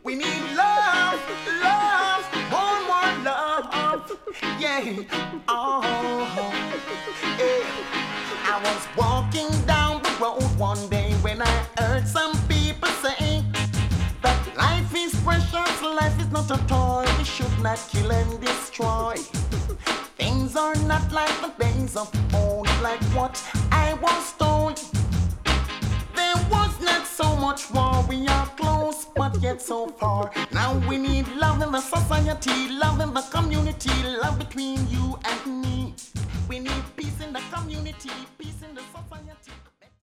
We need love, love, more love. Yeah. Oh, yeah. I was walking down the road one day when I heard some people say that life is precious, life is not a toy. We should not kill and destroy. Things are not like the days of old, like what I was told. There was not so much war, we are close, but yet so far. Now we need love in the society, love in the community, love between you and me. We need peace in the community, peace in the society.